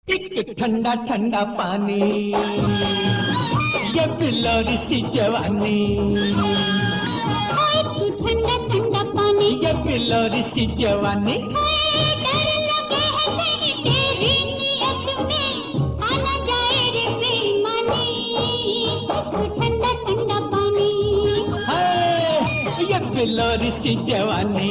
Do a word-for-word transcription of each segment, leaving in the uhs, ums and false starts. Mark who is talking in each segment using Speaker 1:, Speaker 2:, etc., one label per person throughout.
Speaker 1: एक ठंडा ठंडा पानी, ये बिलोरी सी जवानी।
Speaker 2: एक ठंडा ठंडा पानी,
Speaker 1: ये बिलोरी सी जवानी।
Speaker 2: डर लगे है तेरी तेरी नियत में, आना जाए रे बेईमानी। एक ठंडा ठंडा पानी,
Speaker 1: हाय ये बिलोरी सी जवानी।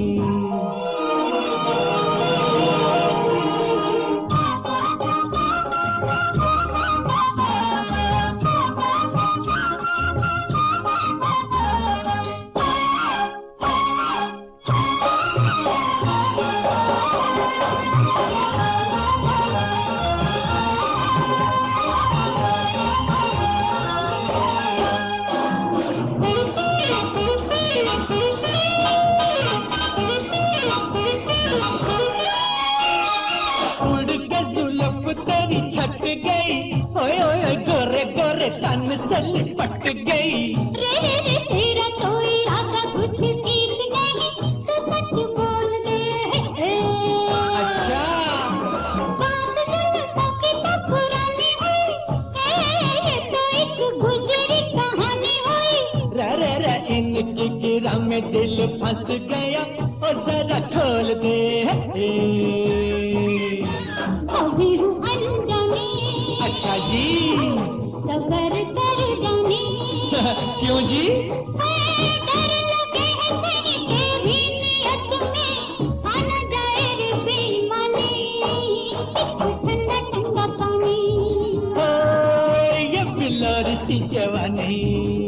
Speaker 1: तेरी छट गई, ओए ओए गोरे गोरे तन से लिपट गई।
Speaker 2: रे रे रे तेरा तो इरादा कुछ ठीक नहीं, तू सच बोल दे।
Speaker 1: अच्छा
Speaker 2: बात जन्मों की तो पुरानी हुई, ये तो एक गुजरी कहानी हुई।
Speaker 1: रे रे रे इनकी गिरा में दिल फंस गया, और जरा खोल दे।
Speaker 2: अभी हूँ अनजानी,
Speaker 1: अच्छा जी
Speaker 2: सबर कर जानी।
Speaker 1: क्यों जी?
Speaker 2: डर लगे है तेरी तेरी नियत में, आना जाए रे बेईमानी। ठंडा ठंडा पानी,
Speaker 1: ये बिलोरी सी जवानी।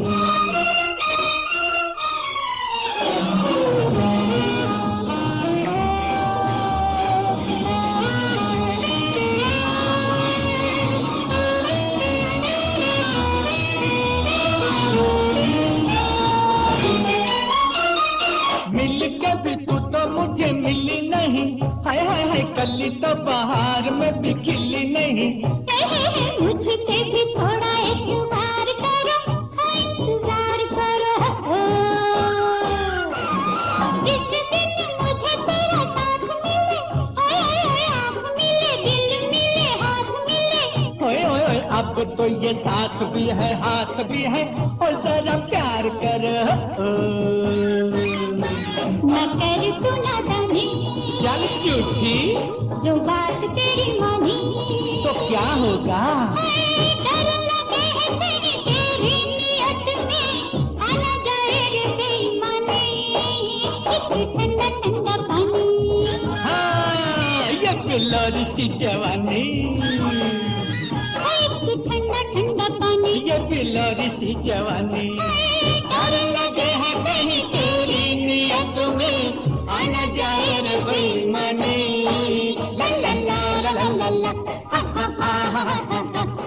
Speaker 1: मुझे मिली नहीं, हाय हाय हाय कली तो बाहर में भी खिली नहीं।
Speaker 2: मुझसे भी थोड़ा इंतजार करो, इंतजार करो। जिस दिन मुझे तेरा साथ मिले, ओए ओए आँख मिले, दिल मिले, हाथ मिले।
Speaker 1: ओए ओए ओए अब तो ये साथ भी है हाथ भी है, और जरा प्यार कर।
Speaker 2: न कर तू नादानी,
Speaker 1: चल झूठी
Speaker 2: जो बात तेरी मानी
Speaker 1: तो क्या होगा?
Speaker 2: डर लगे है तेरी तेरी नियत में, आना जाए रे बेईमानी। एक ठंडा ठंडा पानी,
Speaker 1: हाँ ये बिलोरी सी जवानी।
Speaker 2: एक ठंडा ठंडा पानी,
Speaker 1: ये बिलोरी सी जवानी। डर लगे है कहीं तेरी नियत में, आना जाए रे बेईमानी। ला ला ला ला ला ला, हा हा हा हा हा।